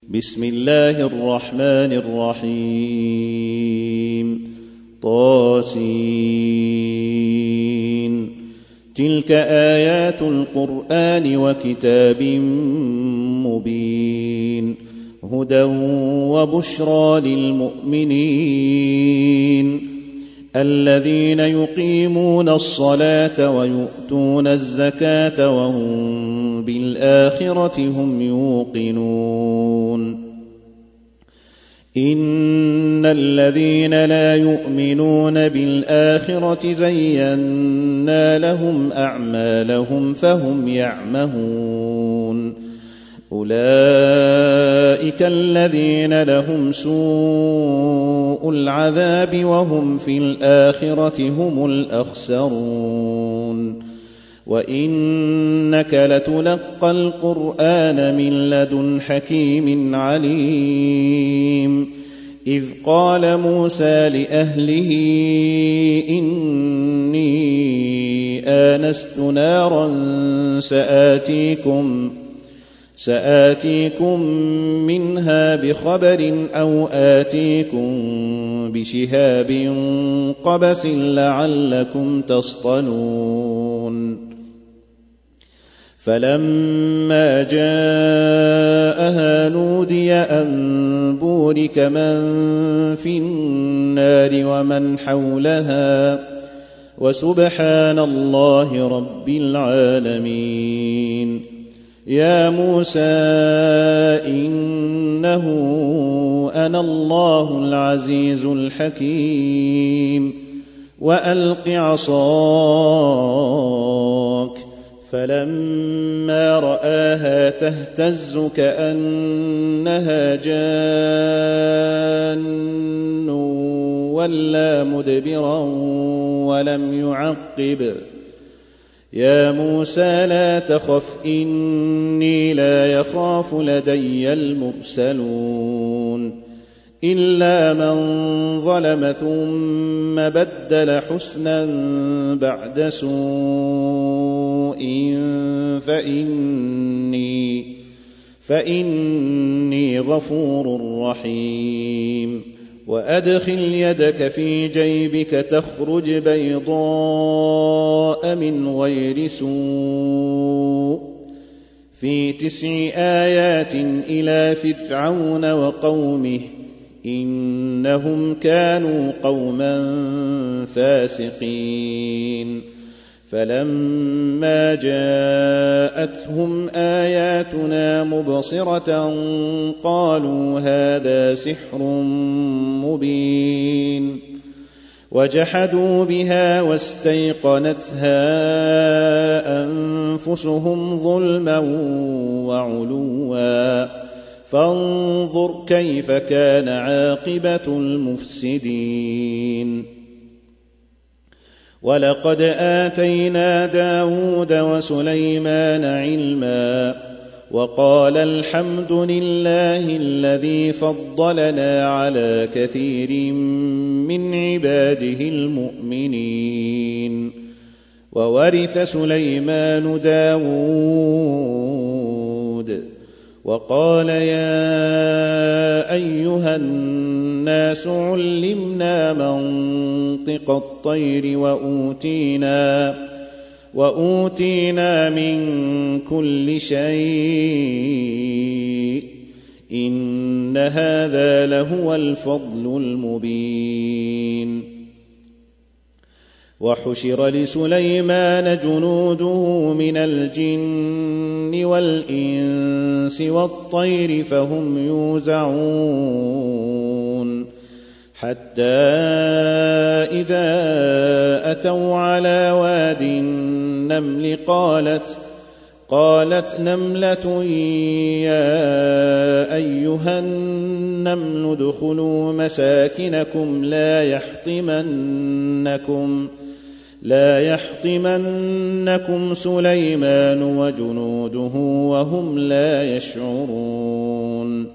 بسم الله الرحمن الرحيم طاسين تلك آيات القرآن وكتاب مبين هدى وبشرى للمؤمنين الذين يقيمون الصلاة ويؤتون الزكاة وهم بالآخرة هم يوقنون إن الذين لا يؤمنون بالآخرة زينا لهم أعمالهم فهم يعمهون أولئك الذين لهم سوء العذاب وهم في الآخرة هم الأخسرون وإنك لتلقى القرآن من لدن حكيم عليم إذ قال موسى لأهله إني آنست نارا سآتيكم منها بخبر أو آتيكم بشهاب قبس لعلكم تصطلون فلما جاءها نودي أن بورك من في النار ومن حولها وسبحان الله رب العالمين يا موسى إنه أنا الله العزيز الحكيم وألق عصاك فلما رآها تهتز كأنها جان ولا مدبرا ولم يعقب يا موسى لا تخف إني لا يخاف لدي المرسلون إلا من ظلم ثم بدل حسنا بعد سوء فإني غفور رحيم وأدخل يدك في جيبك تخرج بيضاء من غير سوء في 9 آيات إلى فرعون وقومه إنهم كانوا قوما فاسقين فلما جاءتهم آياتنا مبصرة قالوا هذا سحر مبين وجحدوا بها واستيقنتها أنفسهم ظلما وعلوا فانظر كيف كان عاقبة المفسدين ولقد آتينا داود وسليمان علما وقال الحمد لله الذي فضلنا على كثير من عباده المؤمنين وورث سليمان داود وقال يا أيها الناس علمنا منطق الطير وأوتينا من كل شيء إن هذا لهو الفضل المبين وحشر لسليمان جنوده من الجن والإنس والطير فهم يوزعون حتى إذا أتوا على واد النمل قالت نملة يا أيها النمل ادخلوا مساكنكم لا يحطمنكم سليمان وجنوده وهم لا يشعرون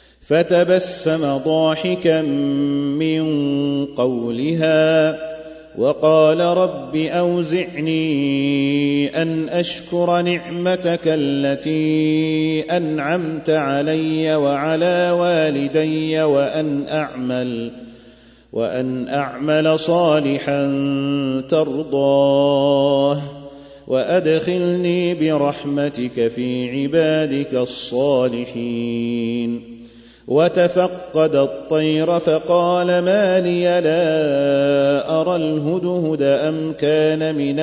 فتبسم ضاحكا من قولها وقال رب أوزعني أن أشكر نعمتك التي أنعمت علي وعلى والدي وأن أعمل صالحا ترضاه وأدخلني برحمتك في عبادك الصالحين. وتفقد الطير فقال ما لي لا أرى الهدهد أم كان من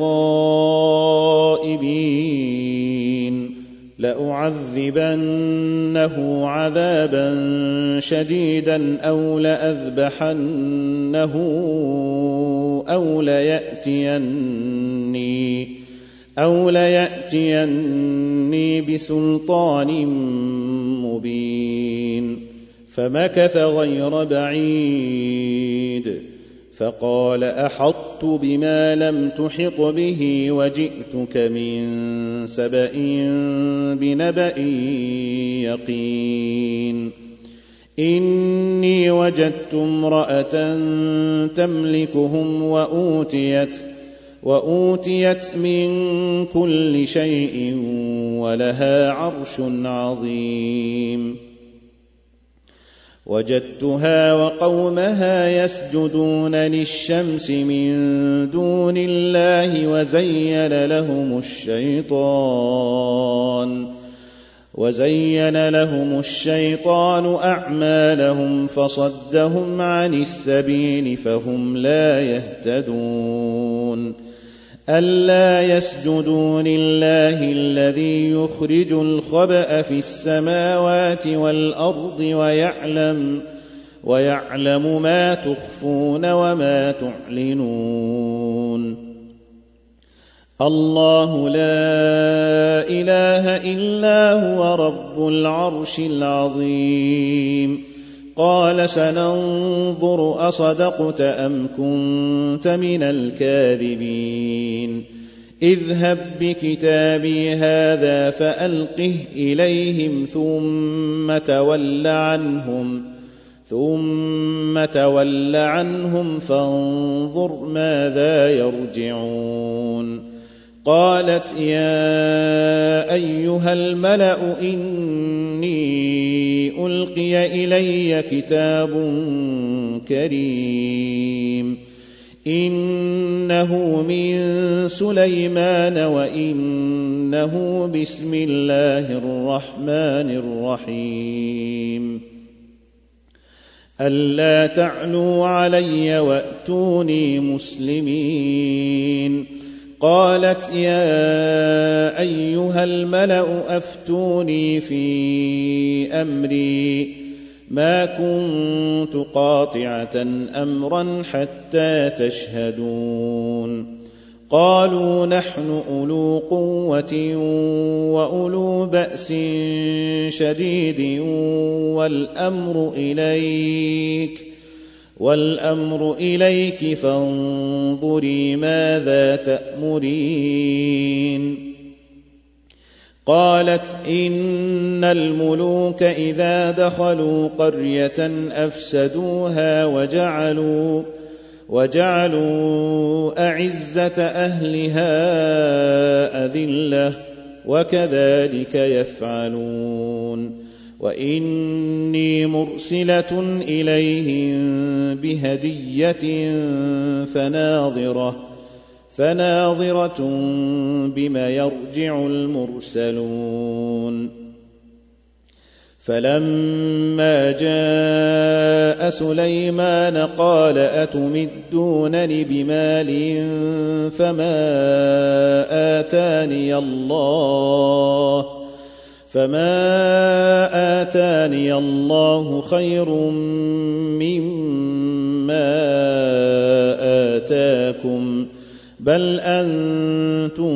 الغائبين لأعذبنه عذابا شديدا أو لأذبحنه أو ليأتيني بسلطان مبين. فمكث غير بعيد فقال أحطت بما لم تحط به وجئتك من سبأ بنبأ يقين. إني وجدت امرأة تملكهم وأوتيت من كل شيء ولها عرش عظيم. وجدتها وقومها يسجدون للشمس من دون الله وزين لهم الشيطان أعمالهم فصدهم عن السبيل فهم لا يهتدون. ألا يسجدوا لله الذي يخرج الخبأ في السماوات والأرض ويعلم ما تخفون وما تعلنون. الله لا إله إلا هو رب العرش العظيم. قال سننظر أصدقت أم كنت من الكاذبين. اذهب بكتابي هذا فألقه إليهم ثم تول عنهم فانظر ماذا يرجعون. قالت يا أيها الملأ إني ألقي إلي كتاب كريم إنه من سليمان وإنه بسم الله الرحمن الرحيم. ألا تعلوا علي وأتوني مسلمين. قالت يا أيها الملأ أفتوني في أمري ما كنت قاطعة أمرا حتى تشهدون. قالوا نحن أولو قوة وأولو بأس شديد والأمر إليك فانظري ماذا تأمرين. قالت إن الملوك إذا دخلوا قرية أفسدوها وجعلوا أعزة أهلها أذلة وكذلك يفعلون. وإني مرسلة إليهم بهدية فناظرة بما يرجع المرسلون. فلما جاء سليمان قال أتمدونني بمال فما آتاني الله خير مما آتاكم بل أنتم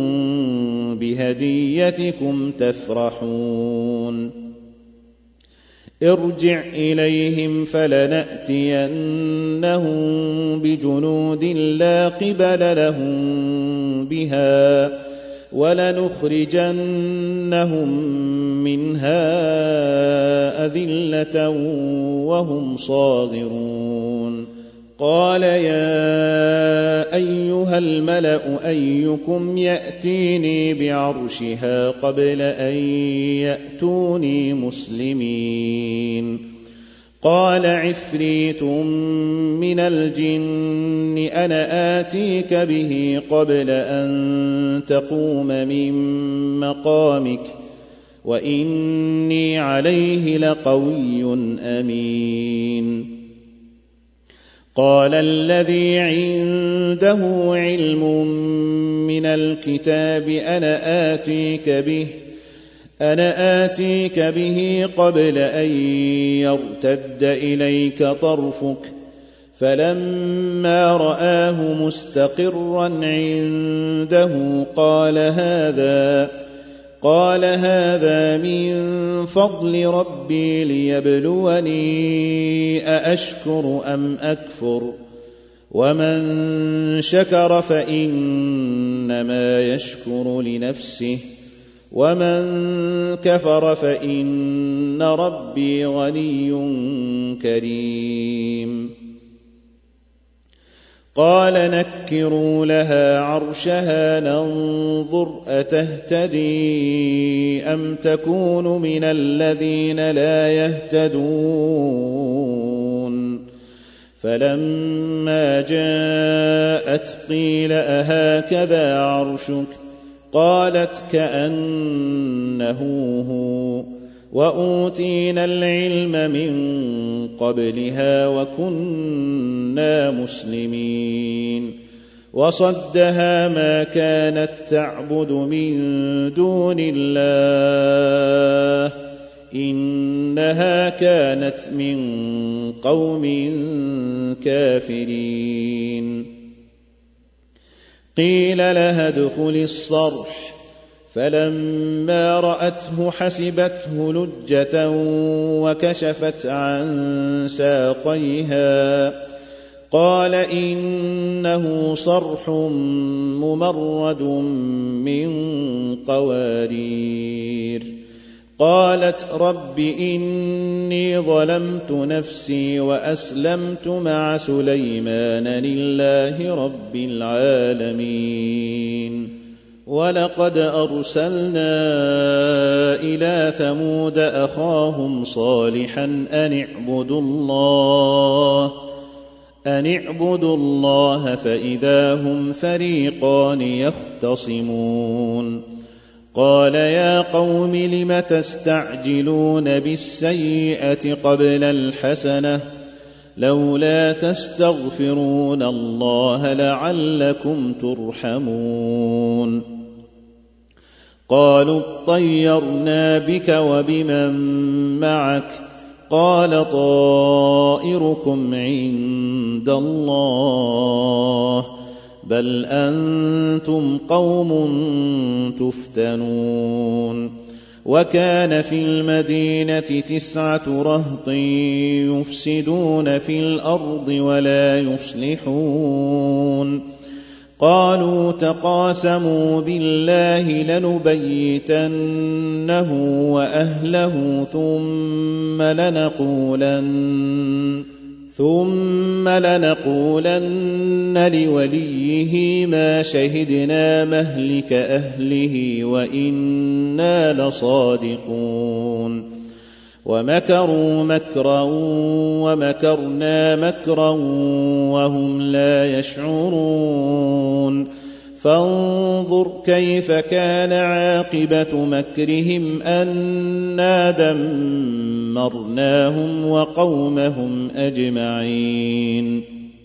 بهديتكم تفرحون. ارجع إليهم فلنأتينهم بجنود لا قبل لهم بها ولنخرجنهم منها أذلة وهم صاغرون. قال يا أيها الملأ أيكم يأتيني بعرشها قبل أن يأتوني مسلمين قال عفريت من الجن أنا آتيك به قبل أن تقوم من مقامك وإني عليه لقوي أمين قال الذي عنده علم من الكتاب أنا آتيك به قبل أن يرتد إليك طرفك فلما رآه مستقرا عنده قال هذا من فضل ربي ليبلوني أأشكر أم أكفر ومن شكر فإنما يشكر لنفسه ومن كفر فإن ربي غني كريم قال نكروا لها عرشها ننظر أتهتدي أم تكون من الذين لا يهتدون فلما جاءت قيل أهكذا عرشك قالت كأنه هو وأوتينا العلم من قبلها وكنا مسلمين وصدها ما كانت تعبد من دون الله إنها كانت من قوم كافرين قيل لها ادخل الصرح فلما رأته حسبته لجة وكشفت عن ساقيها قال إنه صرح ممرد من قوارير قالت رب إني ظلمت نفسي وأسلمت مع سليمان لله رب العالمين ولقد أرسلنا إلى ثمود أخاهم صالحا أن اعبدوا الله فإذا هم فريقان يختصمون قال يا قوم لم تستعجلون بالسيئة قبل الحسنة لولا تستغفرون الله لعلكم ترحمون قالوا اطيرنا بك وبمن معك قال طائركم عند الله بل أنتم قوم تفتنون وكان في المدينة 9 رهط يفسدون في الأرض ولا يصلحون قالوا تقاسموا بالله لنبيتنه وأهله ثم لنقولن لوليه ما شهدنا مهلك أهله وإنا لصادقون ومكروا مكرا ومكرنا مكرا وهم لا يشعرون فانظر كيف كان عاقبة مكرهم أنا دمرناهم وقومهم أجمعين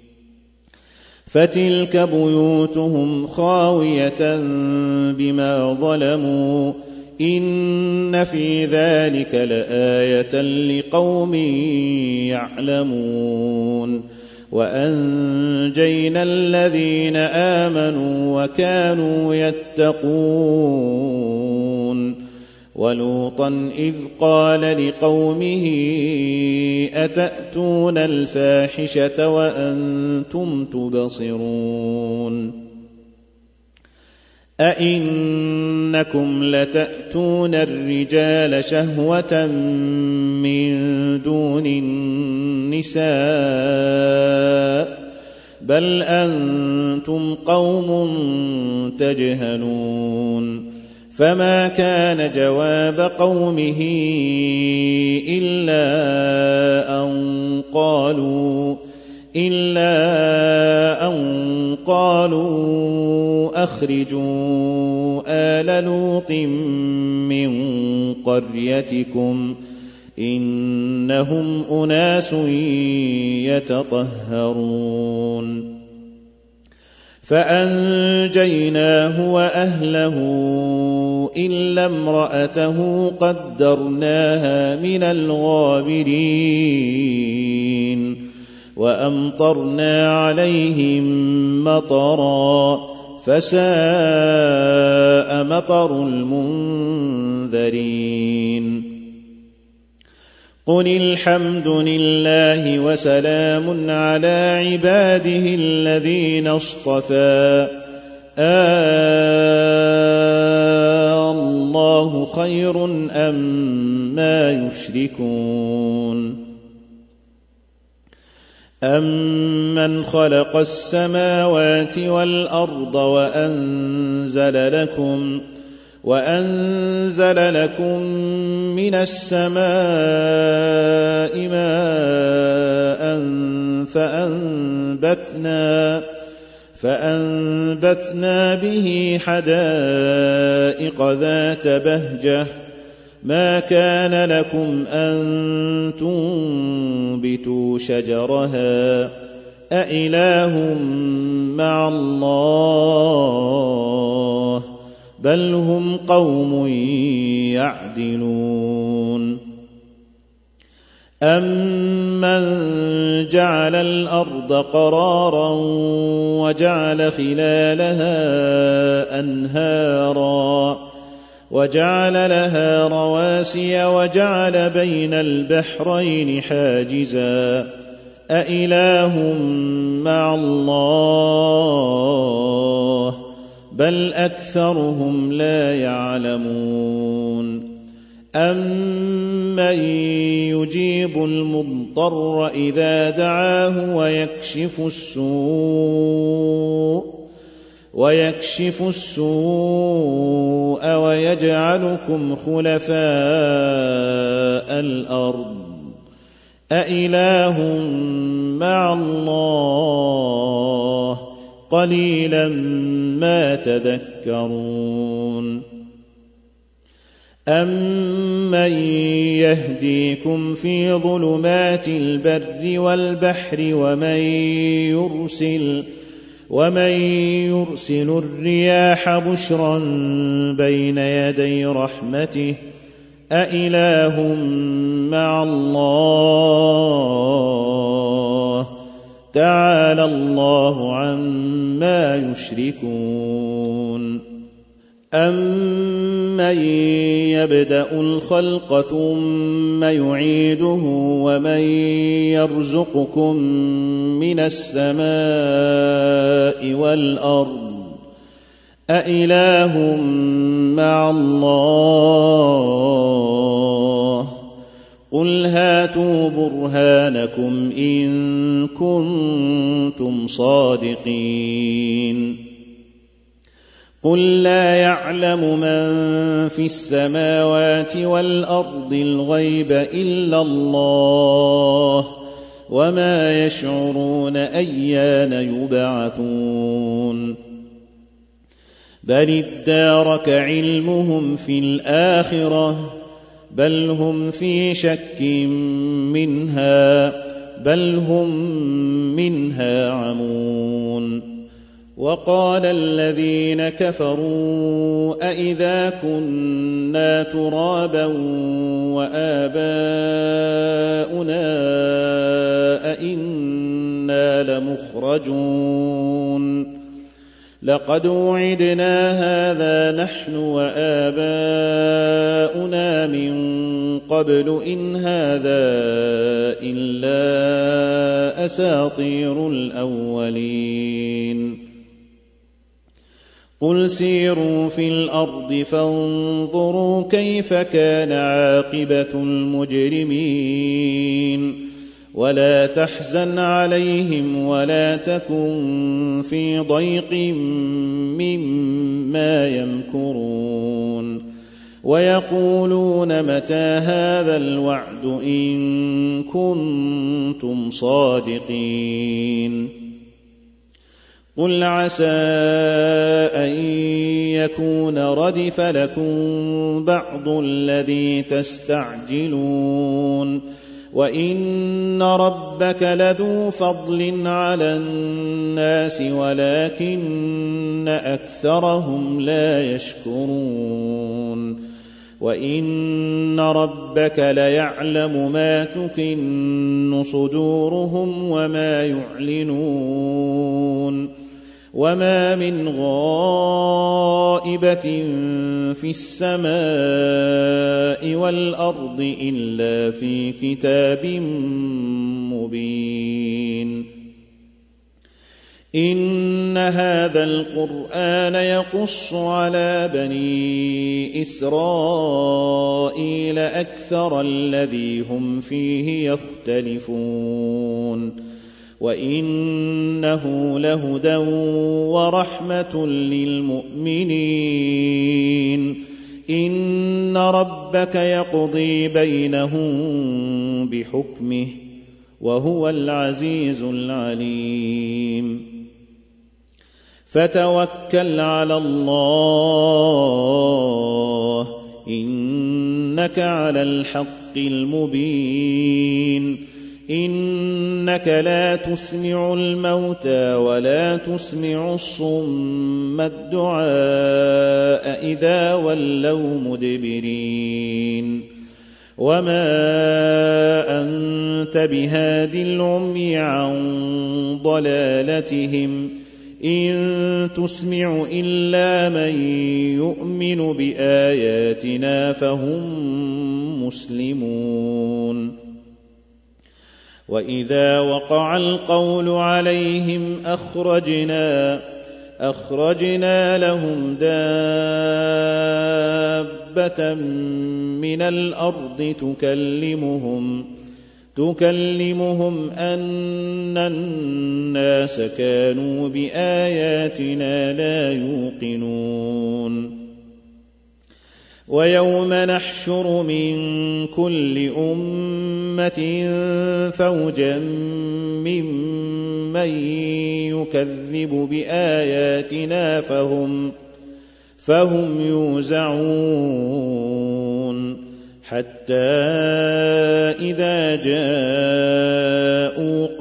فتلك بيوتهم خاوية بما ظلموا إن في ذلك لآية لقوم يعلمون وأنجينا الذين آمنوا وكانوا يتقون ولوطا إذ قال لقومه أتأتون الفاحشة وأنتم تبصرون أئنكم لتأتون الرجال شهوة من دون النساء بل أنتم قوم تجهلون فما كان جواب قومه إلا أن قالوا أخرجوا آل لوط من قريتكم إنهم أناس يتطهرون فأنجيناه وأهله إلا امرأته قدرناها من الغابرين وأمطرنا عليهم مطرا فساء مطر المنذرين قل الحمد لله وسلام على عباده الذين اصطفى الله خير أما يشركون أمن خلق السماوات والأرض وأنزل لكم من السماء ماء فأنبتنا به حدائق ذات بهجة ما كان لكم أن تنبتوا شجرها أإله مع الله بل هم قوم يعدلون أمن جعل الأرض قرارا وجعل خلالها أنهارا وجعل لها رواسي وجعل بين البحرين حاجزا أإله مع الله بل أكثرهم لا يعلمون أمن يجيب المضطر إذا دعاه ويكشف السوء ويجعلكم خلفاء الأرض أإله مع الله قليلا ما تذكرون أمن يهديكم في ظلمات البر والبحر ومن يرسل الرياح بشرا بين يدي رحمته أإله مع الله تعالى الله عما يشركون أمن يبدأ الخلق ثم يعيده ومن يرزقكم من السماء والأرض أإله مع الله قل هاتوا برهانكم إن كنتم صادقين قل لا يعلم من في السماوات والأرض الغيب إلا الله وما يشعرون أيان يبعثون بل ادارك علمهم في الآخرة بل هم في شك منها بل هم منها عمون وقال الذين كفروا أئذا كنا ترابا وآباؤنا أئنا لمخرجون لقد وعدنا هذا نحن وآباؤنا من قبل إن هذا إلا أساطير الأولين قل سيروا في الأرض فانظروا كيف كان عاقبة المجرمين ولا تحزن عليهم ولا تكن في ضيق مما يمكرون ويقولون متى هذا الوعد إن كنتم صادقين قل عسى أن يكون ردف لكم بعض الذي تستعجلون وإن ربك لذو فضل على الناس ولكن أكثرهم لا يشكرون وإن ربك ليعلم ما تكن صدورهم وما يعلنون وما من غائبة في السماء والأرض إلا في كتاب مبين إن هذا القرآن يقص على بني إسرائيل أكثر الذي هم فيه يختلفون وإنه لهدى ورحمة للمؤمنين إن ربك يقضي بينهم بحكمه وهو العزيز العليم فتوكل على الله إنك على الحق المبين إنك لا تسمع الموتى ولا تسمع الصم الدعاء إذا ولوا مدبرين وما أنت بهاد العمي عن ضلالتهم إن تسمع إلا من يؤمن بآياتنا فهم مسلمون وإذا وقع القول عليهم أخرجنا لهم دابة من الأرض تكلمهم أن الناس كانوا بآياتنا لا يوقنون ويوم نحشر من كل أمة فوجا ممن يكذب بآياتنا فهم يوزعون حتى إذا جاءوا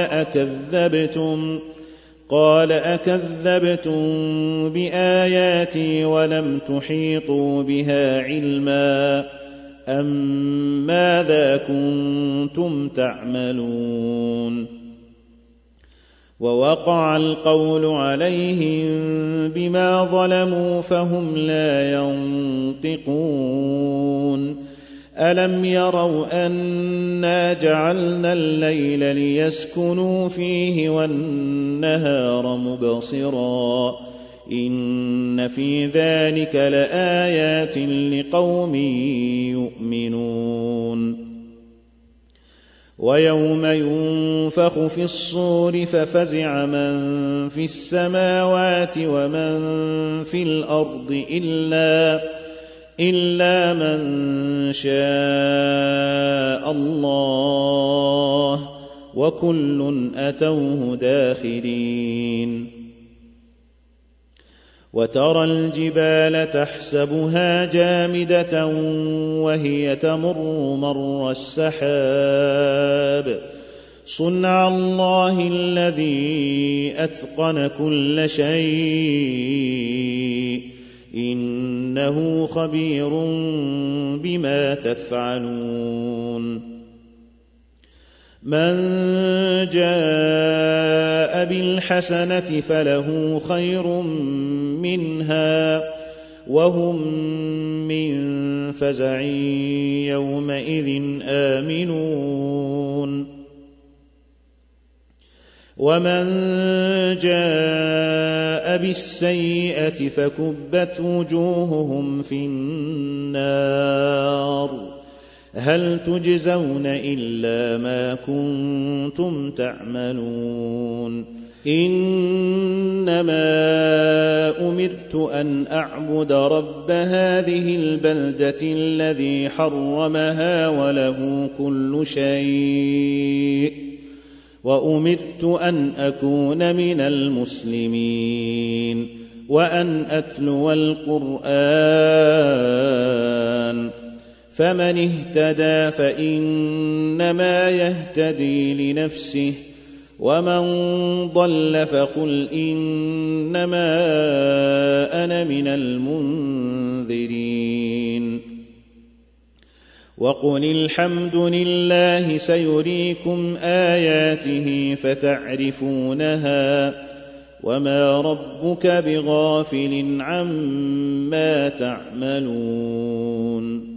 قال أكذبتم بآياتي ولم تحيطوا بها علما أم ماذا كنتم تعملون ووقع القول عليهم بما ظلموا فهم لا ينطقون ألم يروا أنا جعلنا الليل ليسكنوا فيه والنهار مبصرا إن في ذلك لآيات لقوم يؤمنون ويوم ينفخ في الصور ففزع من في السماوات ومن في الأرض إلا من شاء الله وكل أتوه داخرين وترى الجبال تحسبها جامدة وهي تمر مر السحاب صنع الله الذي أتقن كل شيء إنه خبير بما تفعلون من جاء بالحسنة فله خير منها وهم من فزع يومئذ آمنون ومن جاء بالسيئة فكبت وجوههم في النار هل تجزون إلا ما كنتم تعملون إنما أمرت أن أعبد رب هذه البلدة الذي حرمها وله كل شيء وأمرت أن أكون من المسلمين وأن أتلو القرآن فمن اهتدى فإنما يهتدي لنفسه ومن ضل فقل إنما أنا من المنذرين وقل الحمد لله سيريكم آياته فتعرفونها وما ربك بغافل عما تعملون